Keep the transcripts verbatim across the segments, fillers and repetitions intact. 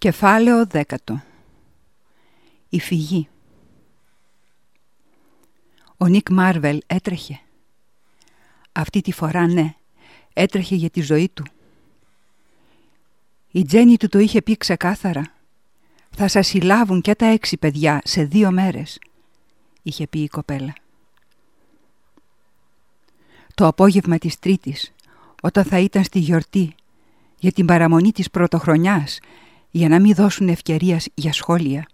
Κεφάλαιο δέκατο. Η φυγή. Ο Νίκ Μάρβελ έτρεχε. Αυτή τη φορά ναι, έτρεχε για τη ζωή του. Η Τζέννη του το είχε πει ξεκάθαρα. «Θα σας συλλάβουν και τα έξι παιδιά σε δύο μέρες», είχε πει η κοπέλα. Το απόγευμα της Τρίτης, όταν θα ήταν στη γιορτή, για την παραμονή της πρωτοχρονιάς, για να μην δώσουν ευκαιρία για σχόλια.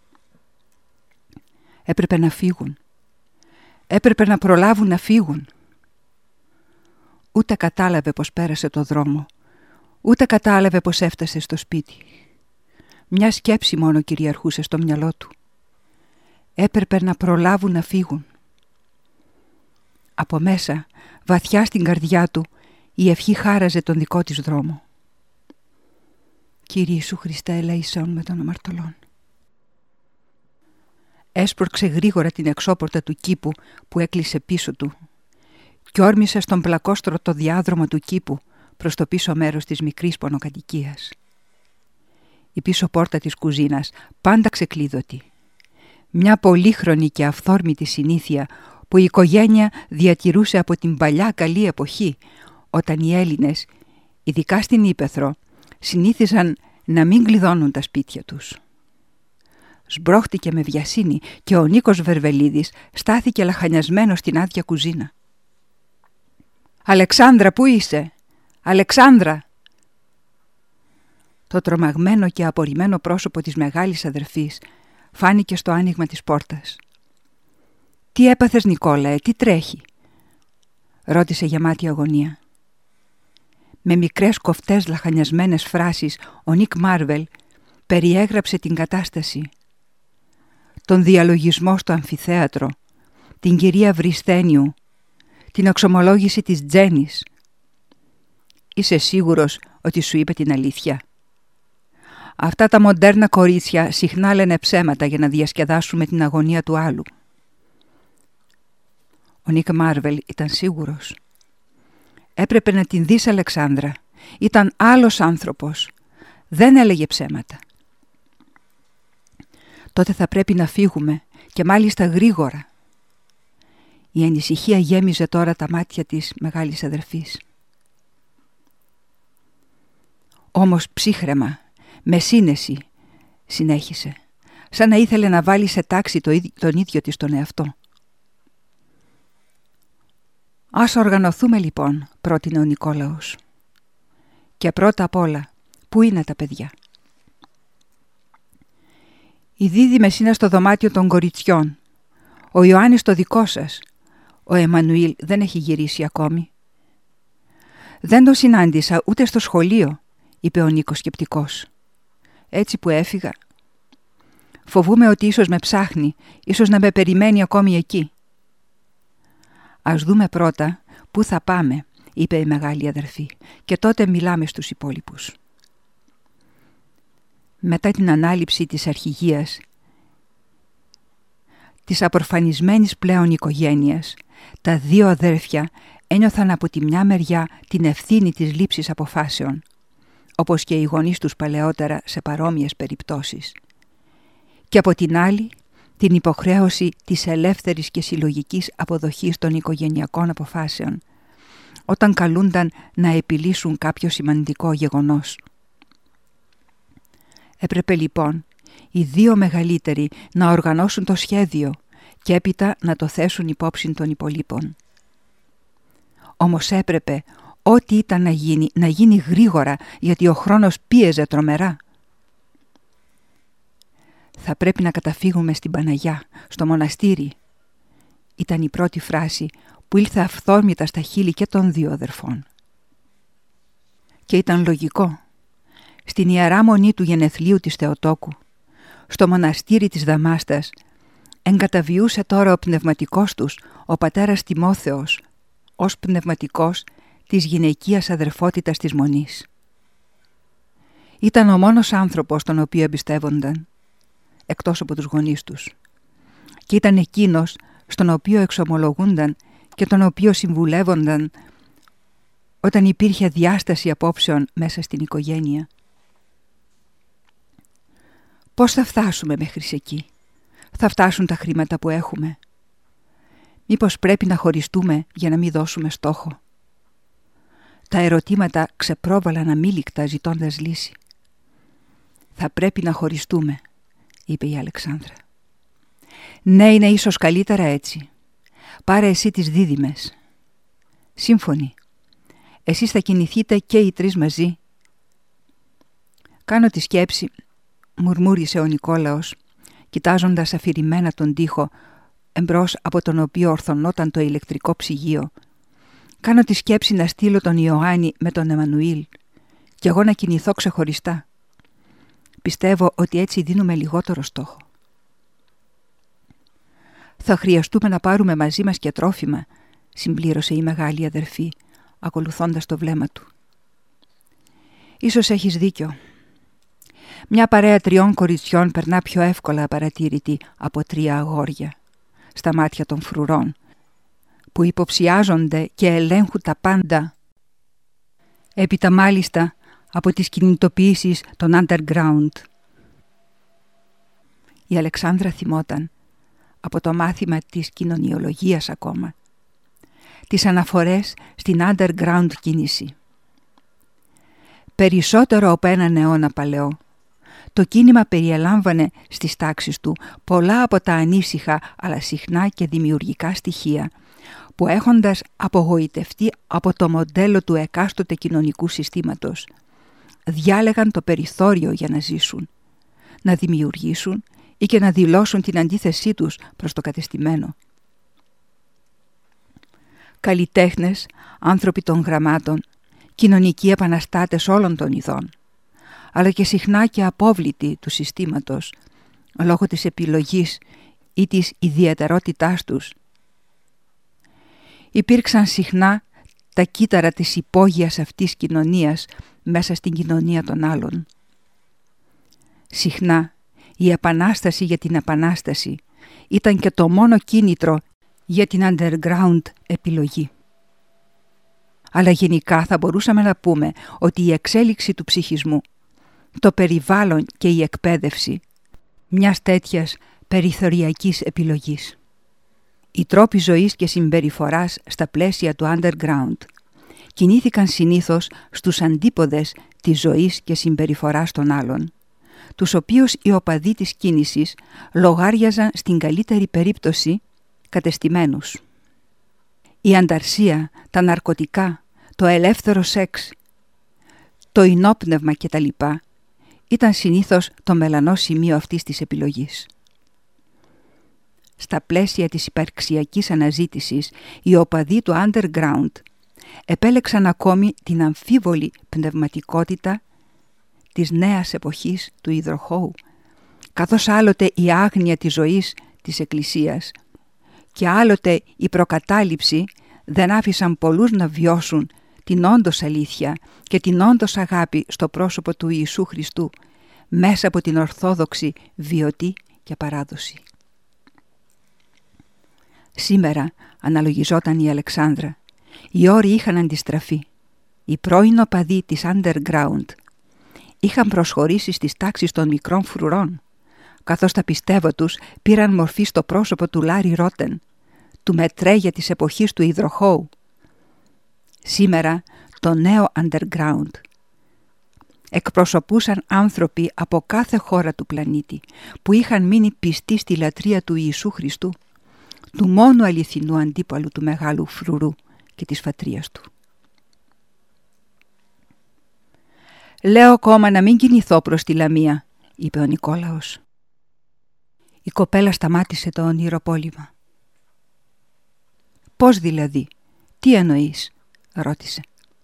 Έπρεπε να φύγουν. Έπρεπε να προλάβουν να φύγουν. Ούτε κατάλαβε πως πέρασε το δρόμο, ούτε κατάλαβε πως έφτασε στο σπίτι. Μια σκέψη μόνο κυριαρχούσε στο μυαλό του. Έπρεπε να προλάβουν να φύγουν. Από μέσα, βαθιά στην καρδιά του, η ευχή χάραζε τον δικό της δρόμο. «Κύριε Ιησού Χριστέ, ελέησόν με των αμαρτωλών». Έσπρωξε γρήγορα την εξώπορτα του κήπου που έκλεισε πίσω του και όρμησε στον πλακόστρωτο διάδρομο του κήπου προς το πίσω μέρος της μικρής πονοκατοικίας. Η πίσω πόρτα της κουζίνας πάντα ξεκλείδωτη. Μια πολύχρονη και αυθόρμητη συνήθεια που η οικογένεια διατηρούσε από την παλιά καλή εποχή, όταν οι Έλληνες, ειδικά στην Ύπαιθρο, συνήθιζαν να μην κλειδώνουν τα σπίτια τους. Σμπρώχτηκε με βιασύνη και ο Νίκος Βερβελίδης στάθηκε λαχανιασμένος στην άδεια κουζίνα. «Αλεξάνδρα, πού είσαι? Αλεξάνδρα!» Το τρομαγμένο και απορριμμένο πρόσωπο της μεγάλης αδερφής φάνηκε στο άνοιγμα της πόρτας. «Τι έπαθες, Νικόλαε, τι τρέχει?» ρώτησε γεμάτη αγωνία. Με μικρές κοφτές λαχανιασμένες φράσεις ο Νίκ Μάρβελ περιέγραψε την κατάσταση. Τον διαλογισμό στο αμφιθέατρο, την κυρία Βρισθένιου, την εξομολόγηση της Τζέννης. «Είσαι σίγουρος ότι σου είπε την αλήθεια?» Αυτά τα μοντέρνα κορίτσια συχνά λένε ψέματα για να διασκεδάσουμε την αγωνία του άλλου. Ο Νίκ Μάρβελ ήταν σίγουρος. Έπρεπε να την δεις, Αλεξάνδρα. Ήταν άλλος άνθρωπος. Δεν έλεγε ψέματα. Τότε θα πρέπει να φύγουμε και μάλιστα γρήγορα. Η ανησυχία γέμιζε τώρα τα μάτια της μεγάλης αδερφής. Όμως ψύχραιμα, με σύνεση, συνέχισε, σαν να ήθελε να βάλει σε τάξη το ίδιο, τον ίδιο της τον εαυτό. «Ας οργανωθούμε λοιπόν», πρότεινε ο Νικόλαος. «Και πρώτα απ' όλα, πού είναι τα παιδιά?» «Οι δίδυμες είναι στο δωμάτιο των κοριτσιών. Ο Ιωάννης το δικό σας. Ο Εμμανουήλ δεν έχει γυρίσει ακόμη». «Δεν τον συνάντησα ούτε στο σχολείο», είπε ο Νίκος σκεπτικός. «Έτσι που έφυγα. Φοβούμαι ότι ίσως με ψάχνει, ίσως να με περιμένει ακόμη εκεί». «Ας δούμε πρώτα πού θα πάμε», είπε η μεγάλη αδερφή, «και τότε μιλάμε στους υπόλοιπους». Μετά την ανάληψη της αρχηγίας, της απορφανισμένης πλέον οικογένειας, τα δύο αδέρφια ένιωθαν από τη μια μεριά την ευθύνη της λήψης αποφάσεων, όπως και οι γονείς τους παλαιότερα σε παρόμοιες περιπτώσεις, και από την άλλη την υποχρέωση της ελεύθερης και συλλογικής αποδοχής των οικογενειακών αποφάσεων, όταν καλούνταν να επιλύσουν κάποιο σημαντικό γεγονός. Έπρεπε λοιπόν οι δύο μεγαλύτεροι να οργανώσουν το σχέδιο και έπειτα να το θέσουν υπόψη των υπολείπων. Όμως έπρεπε ό,τι ήταν να γίνει, να γίνει γρήγορα, γιατί ο χρόνος πίεζε τρομερά. «Θα πρέπει να καταφύγουμε στην Παναγιά, στο μοναστήρι», ήταν η πρώτη φράση που ήλθε αυθόρμητα στα χείλη και των δύο αδερφών. Και ήταν λογικό. Στην Ιερά Μονή του γενεθλίου της Θεοτόκου, στο μοναστήρι της Δαμάστας, εγκαταβιούσε τώρα ο πνευματικός τους, ο πατέρας Τιμόθεος, ως πνευματικός της γυναικείας αδερφότητας της Μονής. Ήταν ο μόνος άνθρωπος τον οποίο εμπιστεύονταν, εκτός από τους γονείς τους, και ήταν εκείνος στον οποίο εξομολογούνταν και τον οποίο συμβουλεύονταν όταν υπήρχε διάσταση απόψεων μέσα στην οικογένεια. Πώς θα φτάσουμε μέχρι εκεί? Θα φτάσουν τα χρήματα που έχουμε? Μήπως πρέπει να χωριστούμε για να μην δώσουμε στόχο? Τα ερωτήματα ξεπρόβαλαν αμήλικτα ζητώντας λύση. «Θα πρέπει να χωριστούμε», είπε η Αλεξάνδρα. «Ναι, είναι ίσως καλύτερα έτσι. Πάρε εσύ τις δίδυμες». «Σύμφωνοι. Εσείς θα κινηθείτε και οι τρεις μαζί». «Κάνω τη σκέψη», μουρμούρισε ο Νικόλαος, κοιτάζοντας αφηρημένα τον τοίχο, εμπρός από τον οποίο ορθωνόταν το ηλεκτρικό ψυγείο. «Κάνω τη σκέψη να στείλω τον Ιωάννη με τον Εμμανουήλ και εγώ να κινηθώ ξεχωριστά. Πιστεύω ότι έτσι δίνουμε λιγότερο στόχο». «Θα χρειαστούμε να πάρουμε μαζί μας και τρόφιμα», συμπλήρωσε η μεγάλη αδερφή, ακολουθώντας το βλέμμα του. «Ίσως έχεις δίκιο. Μια παρέα τριών κοριτσιών περνά πιο εύκολα απαρατήρητη από τρία αγόρια στα μάτια των φρουρών, που υποψιάζονται και ελέγχουν τα πάντα, έπειτα μάλιστα από τις κινητοποιήσεις των underground». Η Αλεξάνδρα θυμόταν, από το μάθημα της κοινωνιολογίας ακόμα, τις αναφορές στην underground κίνηση. Περισσότερο από έναν αιώνα παλαιό, το κίνημα περιελάμβανε στις τάξεις του πολλά από τα ανήσυχα αλλά συχνά και δημιουργικά στοιχεία που, έχοντας απογοητευτεί από το μοντέλο του εκάστοτε κοινωνικού συστήματος, διάλεγαν το περιθώριο για να ζήσουν, να δημιουργήσουν ή και να δηλώσουν την αντίθεσή τους προς το κατεστημένο. Καλλιτέχνες, άνθρωποι των γραμμάτων, κοινωνικοί επαναστάτες όλων των ειδών, αλλά και συχνά και απόβλητοι του συστήματος, λόγω της επιλογής ή της ιδιαιτερότητάς τους. Υπήρξαν συχνά τα κύτταρα της υπόγειας αυτής κοινωνίας μέσα στην κοινωνία των άλλων. Συχνά η επανάσταση για την επανάσταση ήταν και το μόνο κίνητρο για την underground επιλογή. Αλλά γενικά θα μπορούσαμε να πούμε ότι η εξέλιξη του ψυχισμού, το περιβάλλον και η εκπαίδευση μιας τέτοιας περιθωριακής επιλογής. Οι τρόποι ζωής και συμπεριφοράς στα πλαίσια του underground κινήθηκαν συνήθως στους αντίποδες της ζωής και συμπεριφοράς των άλλων, τους οποίους οι οπαδοί της κίνησης λογάριαζαν στην καλύτερη περίπτωση κατεστημένους. Η ανταρσία, τα ναρκωτικά, το ελεύθερο σεξ, το ενόπνευμα κτλ. Ήταν συνήθως το μελανό σημείο αυτής της επιλογής. Στα πλαίσια της υπαρξιακής αναζήτησης, οι οπαδοί του underground επέλεξαν ακόμη την αμφίβολη πνευματικότητα της νέας εποχής του υδροχώου, καθώς άλλοτε η άγνοια της ζωής της Εκκλησίας και άλλοτε η προκατάληψη δεν άφησαν πολλούς να βιώσουν την όντως αλήθεια και την όντως αγάπη στο πρόσωπο του Ιησού Χριστού μέσα από την ορθόδοξη βιωτή και παράδοση. Σήμερα, αναλογιζόταν η Αλεξάνδρα, οι όροι είχαν αντιστραφεί. Οι πρώην οπαδοί της underground είχαν προσχωρήσει στις τάξεις των μικρών φρουρών, καθώς τα πιστεύω τους πήραν μορφή στο πρόσωπο του Λάρι Ρότεν, του μετρέγια της εποχής του υδροχώου. Σήμερα το νέο underground εκπροσωπούσαν άνθρωποι από κάθε χώρα του πλανήτη που είχαν μείνει πιστοί στη λατρεία του Ιησού Χριστού, του μόνου αληθινού αντίπαλου του μεγάλου φρουρού και της φατρίας του. «Λέω ακόμα να μην κινηθώ προς τη Λαμία», είπε ο Νικόλαος. Η κοπέλα σταμάτησε το ονειροπόλημα. «Πώς δηλαδή, τι εννοείς?» ρώτησε.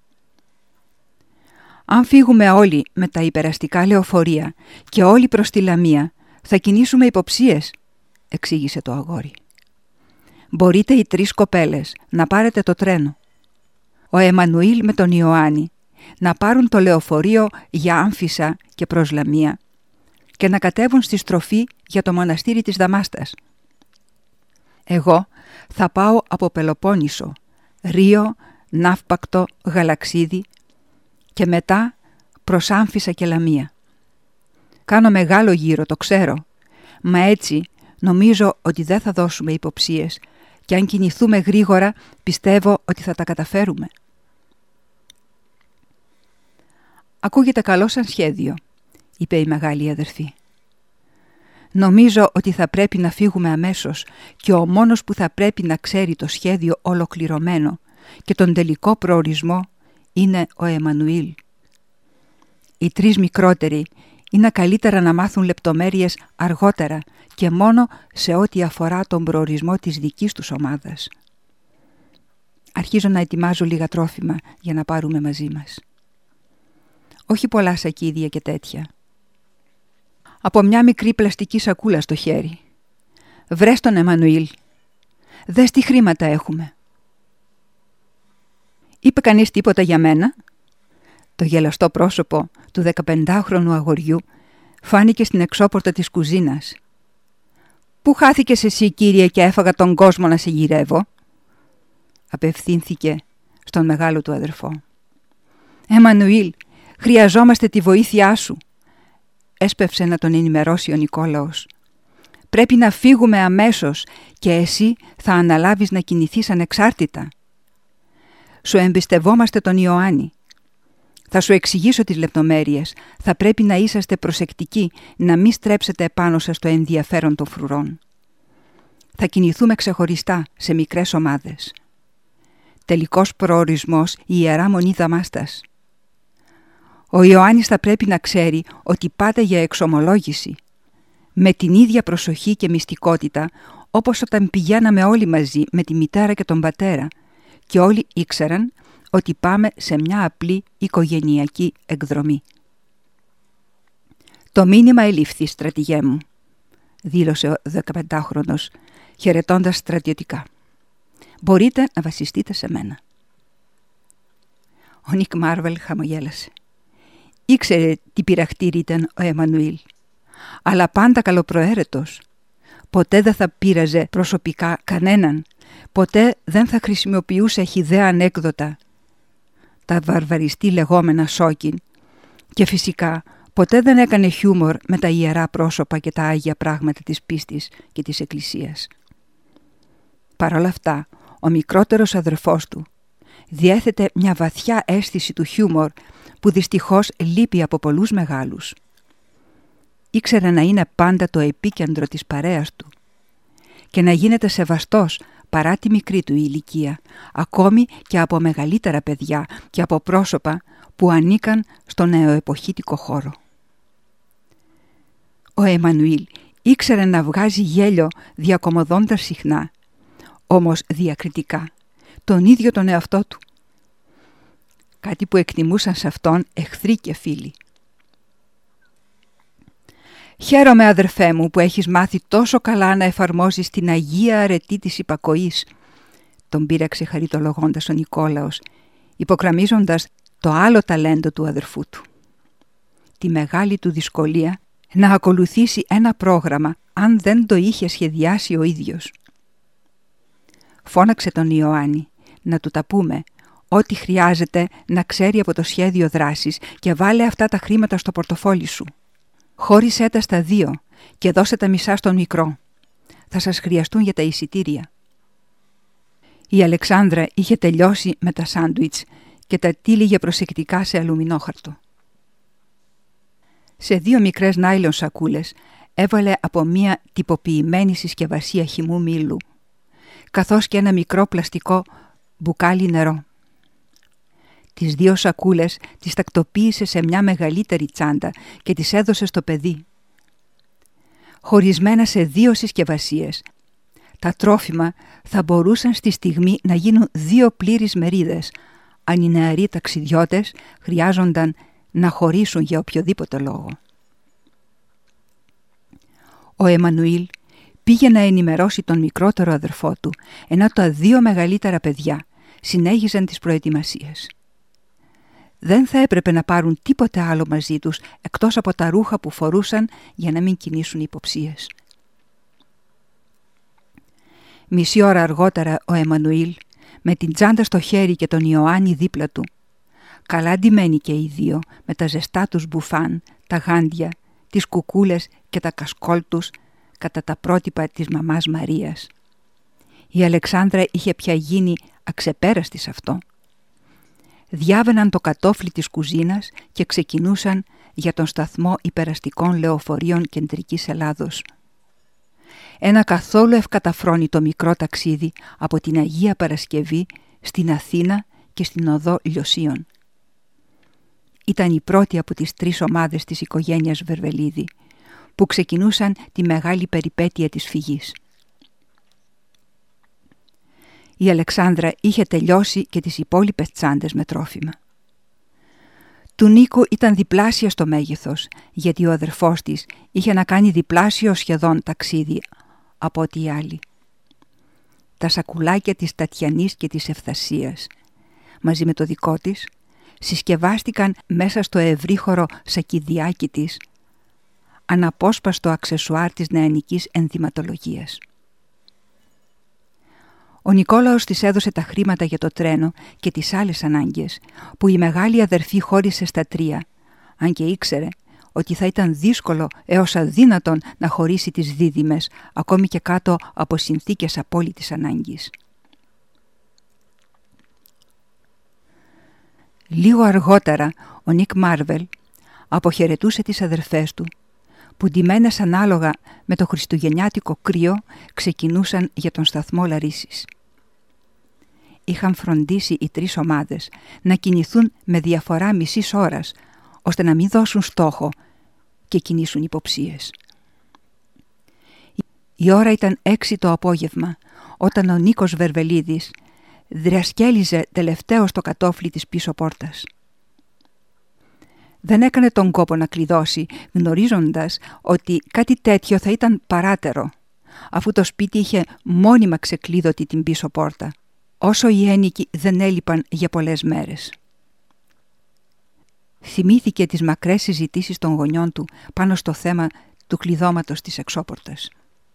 «Αν φύγουμε όλοι με τα υπεραστικά λεωφορεία και όλοι προς τη Λαμία, θα κινήσουμε υποψίες», εξήγησε το αγόρι. «Μπορείτε οι τρεις κοπέλες να πάρετε το τρένο, ο Εμμανουήλ με τον Ιωάννη να πάρουν το λεωφορείο για Άμφισσα και προς Λαμία και να κατέβουν στη στροφή για το μοναστήρι της Δαμάστας. Εγώ θα πάω από Πελοπόννησο, Ρίο, Ναύπακτο, Γαλαξίδι και μετά προς Άμφισσα και Λαμία. Κάνω μεγάλο γύρο, το ξέρω. Μα έτσι νομίζω ότι δεν θα δώσουμε υποψίες και αν κινηθούμε γρήγορα πιστεύω ότι θα τα καταφέρουμε. Ακούγεται καλό σαν σχέδιο, είπε η μεγάλη αδερφή. Νομίζω ότι θα πρέπει να φύγουμε αμέσως και ο μόνος που θα πρέπει να ξέρει το σχέδιο ολοκληρωμένο και τον τελικό προορισμό είναι ο Εμμανουήλ. Οι τρεις μικρότεροι είναι καλύτερα να μάθουν λεπτομέρειες αργότερα και μόνο σε ό,τι αφορά τον προορισμό της δικής τους ομάδας. Αρχίζω να ετοιμάζω λίγα τρόφιμα για να πάρουμε μαζί μας. Όχι πολλά σακίδια και τέτοια. Από μια μικρή πλαστική σακούλα στο χέρι. Βρες τον Εμμανουήλ. Δες τι χρήματα έχουμε. Είπε κανείς τίποτα για μένα? Το γελαστό πρόσωπο του δεκαπεντάχρονου αγοριού φάνηκε στην εξώπορτα της κουζίνας. «Πού χάθηκες εσύ, κύριε, και έφαγα τον κόσμο να σε γυρεύω?» Απευθύνθηκε στον μεγάλο του αδερφό. «Εμμανουήλ, χρειαζόμαστε τη βοήθειά σου», έσπευσε να τον ενημερώσει ο Νικόλαος. «Πρέπει να φύγουμε αμέσως και εσύ θα αναλάβεις να κινηθείς ανεξάρτητα. Σου εμπιστευόμαστε τον Ιωάννη. Θα σου εξηγήσω τις λεπτομέρειες. Θα πρέπει να είσαστε προσεκτικοί, να μην στρέψετε επάνω σας το ενδιαφέρον των φρουρών. Θα κινηθούμε ξεχωριστά σε μικρές ομάδες. Τελικός προορισμός η Ιερά Μονή Δαμάστας. Ο Ιωάννης θα πρέπει να ξέρει ότι πάτε για εξομολόγηση. Με την ίδια προσοχή και μυστικότητα όπως όταν πηγαίναμε όλοι μαζί με τη μητέρα και τον πατέρα και όλοι ήξεραν ότι πάμε σε μια απλή οικογενειακή εκδρομή. «Το μήνυμα ελήφθη, στρατηγέ μου», δήλωσε ο δεκαπεντάχρονος, χαιρετώντας στρατιωτικά. «Μπορείτε να βασιστείτε σε μένα». Ο Νικ Μάρβελ χαμογέλασε. Ήξερε τι πειραχτήρι ήταν ο Εμμανουήλ, αλλά πάντα καλοπροαίρετος. Ποτέ δεν θα πείραζε προσωπικά κανέναν, ποτέ δεν θα χρησιμοποιούσε χυδαία ανέκδοτα, τα βαρβαριστή λεγόμενα σόκιν, και φυσικά ποτέ δεν έκανε χιούμορ με τα ιερά πρόσωπα και τα άγια πράγματα της πίστης και της Εκκλησίας. Παρ' όλα αυτά, ο μικρότερος αδερφός του διέθετε μια βαθιά αίσθηση του χιούμορ που δυστυχώς λείπει από πολλούς μεγάλους. Ήξερε να είναι πάντα το επίκεντρο της παρέας του και να γίνεται σεβαστός παρά τη μικρή του ηλικία, ακόμη και από μεγαλύτερα παιδιά και από πρόσωπα που ανήκαν στο νεοεποχήτικο χώρο. Ο Εμμανουήλ ήξερε να βγάζει γέλιο διακομωδώντας συχνά, όμως διακριτικά, τον ίδιο τον εαυτό του. Κάτι που εκτιμούσαν σε αυτόν εχθροί και φίλοι. «Χαίρομαι, αδερφέ μου, που έχεις μάθει τόσο καλά να εφαρμόζεις την αγία αρετή της υπακοής», τον πείραξε χαριτολογώντας ο Νικόλαος, υποκραμίζοντας το άλλο ταλέντο του αδερφού του. Τη μεγάλη του δυσκολία να ακολουθήσει ένα πρόγραμμα αν δεν το είχε σχεδιάσει ο ίδιος. Φώναξε τον Ιωάννη να του τα πούμε, ό,τι χρειάζεται να ξέρει από το σχέδιο δράσης και βάλε αυτά τα χρήματα στο πορτοφόλι σου. Χώρισέ τα στα δύο και δώσε τα μισά στον μικρό. Θα σας χρειαστούν για τα εισιτήρια. Η Αλεξάνδρα είχε τελειώσει με τα σάντουιτς και τα τύλιγε προσεκτικά σε αλουμινόχαρτο. Σε δύο μικρές νάιλον σακούλες έβαλε από μία τυποποιημένη συσκευασία χυμού μήλου, καθώς και ένα μικρό πλαστικό μπουκάλι νερό. Τις δύο σακούλες τις τακτοποίησε σε μια μεγαλύτερη τσάντα και τις έδωσε στο παιδί. Χωρισμένα σε δύο συσκευασίες, τα τρόφιμα θα μπορούσαν στη στιγμή να γίνουν δύο πλήρεις μερίδες, αν οι νεαροί ταξιδιώτες χρειάζονταν να χωρίσουν για οποιοδήποτε λόγο. Ο Εμμανουήλ πήγε να ενημερώσει τον μικρότερο αδερφό του, ενώ τα δύο μεγαλύτερα παιδιά συνέχιζαν τις προετοιμασίες. Δεν θα έπρεπε να πάρουν τίποτε άλλο μαζί τους εκτός από τα ρούχα που φορούσαν για να μην κινήσουν υποψίες. Μισή ώρα αργότερα ο Εμμανουήλ, με την τσάντα στο χέρι και τον Ιωάννη δίπλα του, καλά ντυμένοι και οι δύο με τα ζεστά τους μπουφάν, τα γάντια, τις κουκούλες και τα κασκόλ τους κατά τα πρότυπα της μαμάς Μαρίας. Η Αλεξάνδρα είχε πια γίνει αξεπέραστη σε αυτό. Διάβαιναν το κατόφλι της κουζίνας και ξεκινούσαν για τον σταθμό υπεραστικών λεωφορείων κεντρικής Ελλάδος. Ένα καθόλου ευκαταφρόνητο μικρό ταξίδι από την Αγία Παρασκευή στην Αθήνα και στην οδό Λιωσίων. Ήταν η πρώτη από τις τρεις ομάδες της οικογένειας Βερβελίδη που ξεκινούσαν τη μεγάλη περιπέτεια της φυγής. Η Αλεξάνδρα είχε τελειώσει και τις υπόλοιπες τσάντες με τρόφιμα. Του Νίκου ήταν διπλάσια στο μέγεθος, γιατί ο αδερφός της είχε να κάνει διπλάσιο σχεδόν ταξίδι από ό,τι οι άλλοι. Τα σακουλάκια της Τατιανής και της Ευθασίας, μαζί με το δικό της, συσκευάστηκαν μέσα στο ευρύχωρο σακιδιάκι της, αναπόσπαστο αξεσουάρ της νεανικής ενδυματολογίας. Ο Νικόλαος της έδωσε τα χρήματα για το τρένο και τις άλλες ανάγκες που η μεγάλη αδερφή χώρισε στα τρία, αν και ήξερε ότι θα ήταν δύσκολο έως αδύνατον να χωρίσει τις δίδυμες, ακόμη και κάτω από συνθήκες απόλυτης ανάγκης. Λίγο αργότερα ο Νικ Μάρβελ αποχαιρετούσε τις αδερφές του, που ντυμένες ανάλογα με το χριστουγεννιάτικο κρύο ξεκινούσαν για τον σταθμό Λαρίσης. Είχαν φροντίσει οι τρεις ομάδες να κινηθούν με διαφορά μισής ώρας, ώστε να μην δώσουν στόχο και κινήσουν υποψίες. Η ώρα ήταν έξι το απόγευμα, όταν ο Νίκος Βερβελίδης δρασκέλιζε τελευταίο στο κατόφλι της πίσω πόρτας. Δεν έκανε τον κόπο να κλειδώσει, γνωρίζοντας ότι κάτι τέτοιο θα ήταν παράτερο, αφού το σπίτι είχε μόνιμα ξεκλείδωτη την πίσω πόρτα, όσο οι ένοικοι δεν έλειπαν για πολλές μέρες. Θυμήθηκε τις μακρές συζητήσεις των γονιών του πάνω στο θέμα του κλειδώματος της εξώπορτας.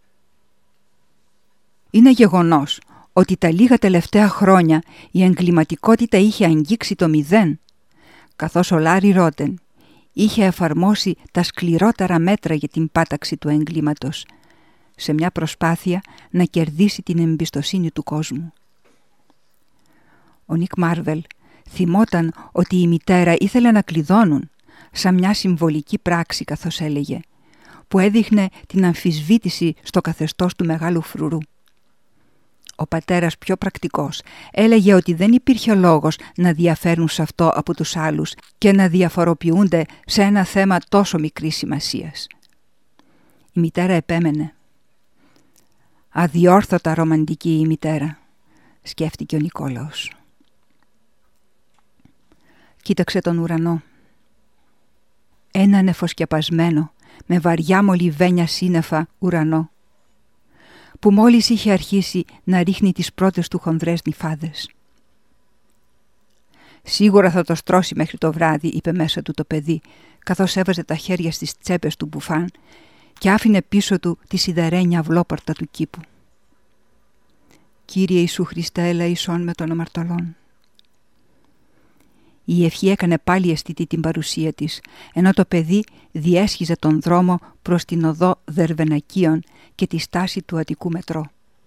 Είναι γεγονός ότι τα λίγα τελευταία χρόνια η εγκληματικότητα είχε αγγίξει το μηδέν, καθώς ο Λάρι Ρότεν είχε εφαρμόσει τα σκληρότερα μέτρα για την πάταξη του εγκλήματος, σε μια προσπάθεια να κερδίσει την εμπιστοσύνη του κόσμου. Ο Νικ Μάρβελ θυμόταν ότι η μητέρα ήθελε να κλειδώνουν, σαν μια συμβολική πράξη, καθώς έλεγε, που έδειχνε την αμφισβήτηση στο καθεστώς του μεγάλου φρουρού. Ο πατέρας, πιο πρακτικός, έλεγε ότι δεν υπήρχε λόγος να διαφέρουν σε αυτό από τους άλλους και να διαφοροποιούνται σε ένα θέμα τόσο μικρής σημασίας. Η μητέρα επέμενε. «Αδιόρθωτα ρομαντική η μητέρα», σκέφτηκε ο Νικόλαος. Κοίταξε τον ουρανό. Ένα νεφοσκεπασμένο, με βαριά μολυβένια σύννεφα ουρανό, που μόλις είχε αρχίσει να ρίχνει τις πρώτες του χονδρές νυφάδες. «Σίγουρα θα το στρώσει μέχρι το βράδυ», είπε μέσα του το παιδί, καθώς έβαζε τα χέρια στις τσέπες του μπουφάν και άφηνε πίσω του τη σιδερένια αυλόπορτα του κήπου. «Κύριε Ιησού Χριστέ, ελεησόν με των αμαρτωλών». Η ευχή έκανε πάλι αισθητή την παρουσία της, ενώ το παιδί διέσχιζε τον δρόμο προς την οδό Δερβενακίων και τη στάση του Αττικού μετρό.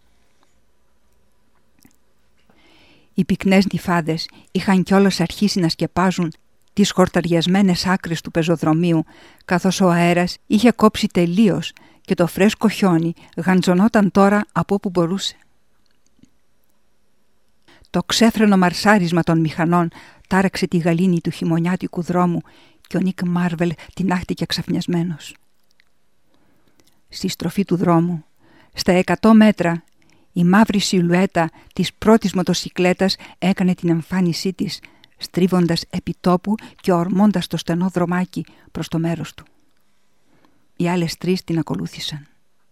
Οι πυκνές νυφάδες είχαν κιόλας αρχίσει να σκεπάζουν τις χορταριασμένες άκρες του πεζοδρομίου, καθώς ο αέρας είχε κόψει τελείως και το φρέσκο χιόνι γαντζωνόταν τώρα από όπου μπορούσε. Το ξέφρενο μαρσάρισμα των μηχανών τάραξε τη γαλήνη του χειμωνιάτικου δρόμου και ο Νικ Μάρβελ τινάχτηκε ξαφνιασμένος. Στη στροφή του δρόμου, στα εκατό μέτρα, η μαύρη σιλουέτα της πρώτης μοτοσικλέτας έκανε την εμφάνισή της, στρίβοντας επιτόπου και ορμώντας το στενό δρομάκι προς το μέρος του. Οι άλλες τρεις την ακολούθησαν.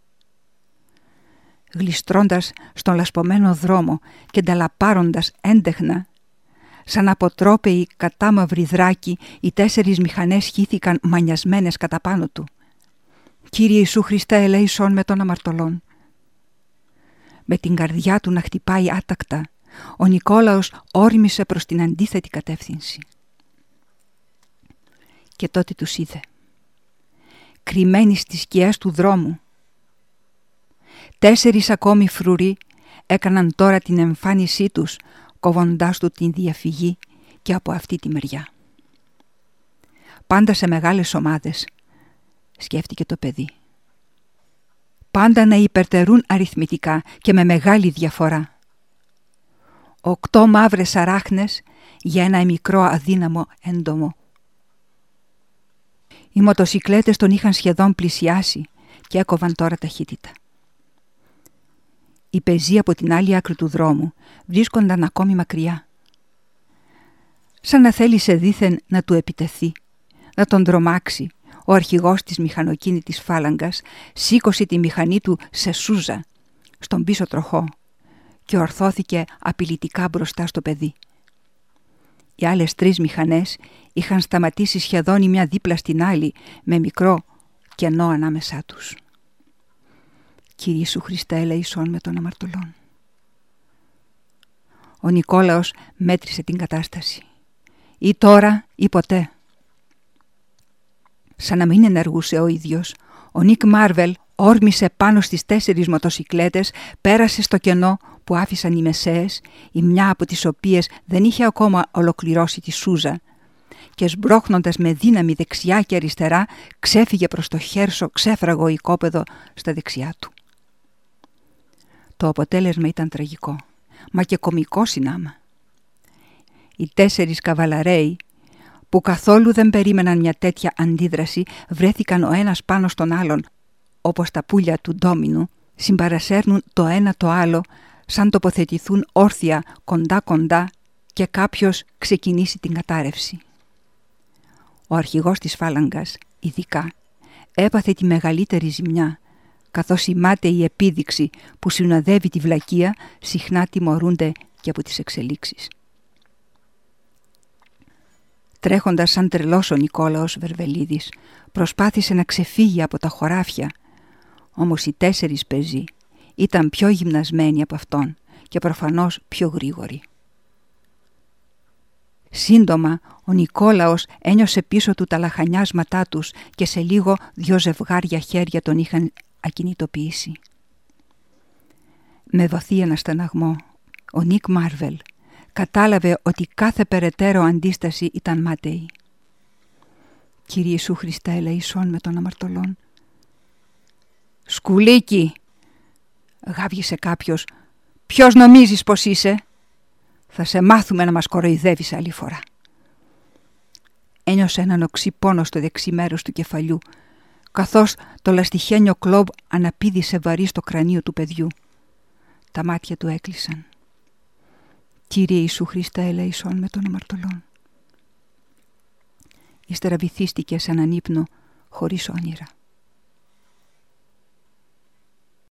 Γλιστρώντας στον λασπωμένο δρόμο και νταλαπάροντας έντεχνα, σαν αποτρόπαιοι κατάμαυροι δράκοι, οι τέσσερις μηχανές χύθηκαν μανιασμένες κατά πάνω του. «Κύριε Ιησού Χριστέ, ελέησον με των αμαρτωλών». Με την καρδιά του να χτυπάει άτακτα, ο Νικόλαος όρμησε προς την αντίθετη κατεύθυνση. Και τότε τους είδε. κρυμμένοι στις σκιές του δρόμου. Τέσσερις ακόμη φρουροί έκαναν τώρα την εμφάνισή τους, κόβοντάς του την διαφυγή και από αυτή τη μεριά. Πάντα σε μεγάλες ομάδες, σκέφτηκε το παιδί. Πάντα να υπερτερούν αριθμητικά και με μεγάλη διαφορά. Οκτώ μαύρες αράχνες για ένα μικρό αδύναμο έντομο. Οι μοτοσικλέτες τον είχαν σχεδόν πλησιάσει και έκοβαν τώρα ταχύτητα. Οι πεζοί από την άλλη άκρη του δρόμου βρίσκονταν ακόμη μακριά. Σαν να θέλησε δήθεν να του επιτεθεί, να τον τρομάξει, ο αρχηγός της μηχανοκίνητης φάλαγγας σήκωσε τη μηχανή του σε σούζα, στον πίσω τροχό, και ορθώθηκε απειλητικά μπροστά στο παιδί. Οι άλλες τρεις μηχανές είχαν σταματήσει σχεδόν η μια δίπλα στην άλλη, με μικρό κενό ανάμεσά τους. «Κύριε Ιησού Χριστέ, ελεησόν με των αμαρτωλών». Ο Νικόλαος μέτρησε την κατάσταση. Ή τώρα ή ποτέ. Σαν να μην ενεργούσε ο ίδιος, ο Νίκ Μάρβελ όρμησε πάνω στις τέσσερις μοτοσικλέτες, πέρασε στο κενό που άφησαν οι μεσαίες, η μια από τις οποίες δεν είχε ακόμα ολοκληρώσει τη σούζα, και σμπρώχνοντας με δύναμη δεξιά και αριστερά, ξέφυγε προς το χέρσο ξέφραγο οικόπεδο στα δεξιά του. Το αποτέλεσμα ήταν τραγικό, μα και κωμικό συνάμα. Οι τέσσερις καβαλαρέοι, που καθόλου δεν περίμεναν μια τέτοια αντίδραση, βρέθηκαν ο ένας πάνω στον άλλον, όπως τα πουλιά του ντόμινου συμπαρασέρνουν το ένα το άλλο, σαν τοποθετηθούν όρθια κοντά-κοντά και κάποιος ξεκινήσει την κατάρρευση. Ο αρχηγός της φάλαγγας, ειδικά, έπαθε τη μεγαλύτερη ζημιά, καθώς η μάταιη επίδειξη που συνοδεύει τη βλακεία συχνά τιμωρούνται και από τις εξελίξεις. Τρέχοντας σαν τρελός, ο Νικόλαος Βερβελίδης προσπάθησε να ξεφύγει από τα χωράφια, όμως οι τέσσερις πεζοί ήταν πιο γυμνασμένοι από αυτόν και προφανώς πιο γρήγοροι. Σύντομα ο Νικόλαος ένιωσε πίσω του τα λαχανιάσματά τους και σε λίγο δυο ζευγάρια χέρια τον είχαν ακινητοποιήσει. Με βαθύ αναστεναγμό ο Νίκ Μάρβελ κατάλαβε ότι κάθε περαιτέρω αντίσταση ήταν μάταιη. «Κύριε Ιησού Χριστέ, ελεησόν με των αμαρτωλών». «Σκουλίκι», γάβγισε κάποιος, «ποιος νομίζεις πως είσαι? Θα σε μάθουμε να μας κοροϊδεύεις άλλη φορά». Ένιωσε έναν οξύ πόνο στο δεξί μέρος του κεφαλιού, καθώς το λαστιχένιο κλόμπ αναπήδησε βαρύ στο κρανίο του παιδιού. Τα μάτια του έκλεισαν. «Κύριε Ιησού Χριστέ, ελεησόν με των αμαρτωλών». Ύστερα βυθίστηκε σε έναν ύπνο χωρίς όνειρα.